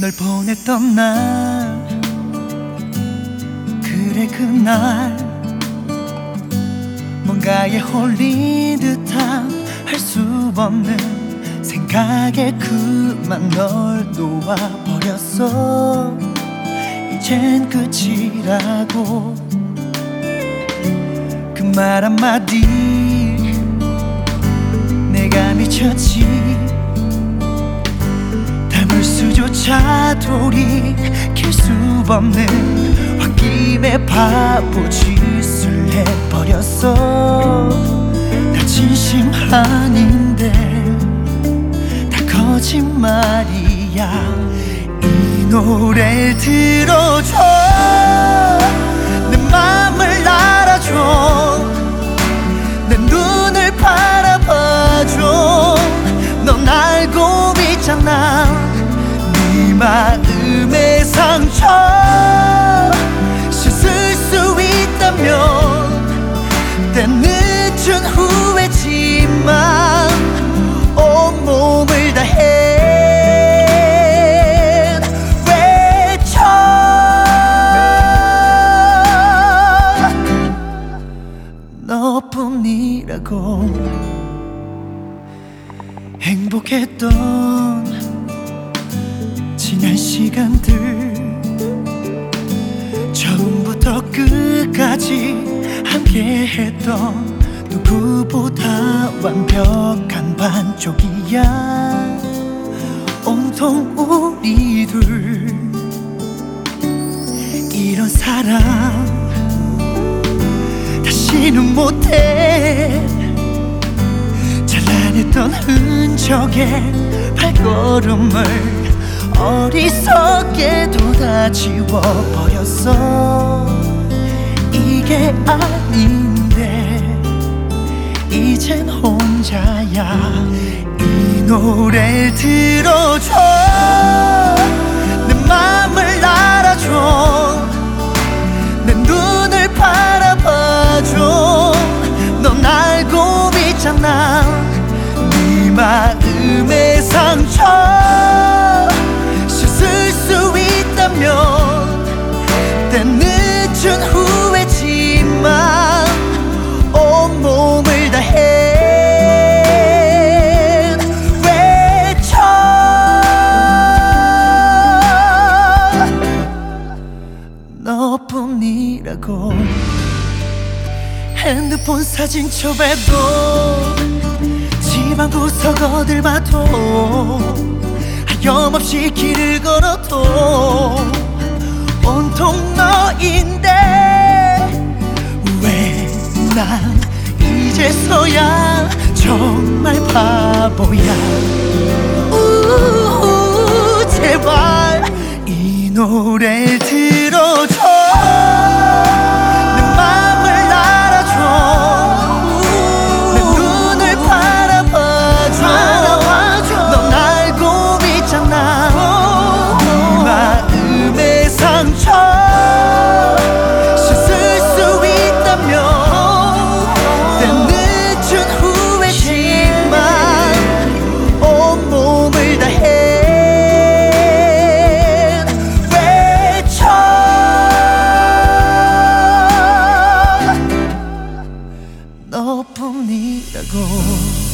널 보냈던 날, 그래 그날 뭔가에 홀린 듯한 할 수 없는 생각에 그만 널 놓아버렸어. 이젠 끝이라고 그 말 한마디 내가 미쳤지. 담을 수조차 돌이킬 수 없는 홧김에 바보 짓을 해버렸어. 나 진심 아닌데 다 거짓말이야. 이 노래를 들어줘. 내 맘을 알아줘. 내 눈을 바라봐줘. 넌 알고 있잖아. 네 마음의 상처 씻을 수 있다면 때 늦은 후회지만 온몸을 다해 외쳐. 너뿐이라고. 행복했던 지난 시간들 처음부터 끝까지 함께했던 누구보다 완벽한 반쪽이야. 온통 우리 둘. 이런 사랑 다시는 못해. 찬란했던 흔적에 발걸음을 어리석게도 다 지워버렸어. 이게 아닌데 이젠 혼자야. 이 노래를 들어줘. 내 맘을 알아줘. 내 눈을 바라봐줘. 넌 알고 있잖아. 네 마음의 상처 씻을 수 있다면 때 늦은 후회지만 온몸을 다해 외쳐. 너뿐이라고. 핸드폰 사진 첩에도 집안 구석어딜 봐도 하염없이 길을 걸어도 온통 너인데 왜 난 이제서야 정말 바보야. 제발 이 노래를 들어줘. 내 맘을 알아줘. 내 눈을 바라봐줘. 넌 알고 있잖아. 네 마음의 상처 씻을 수 있다면 때 늦은 후회지만 온몸을 다해 외쳐. 너뿐이라고.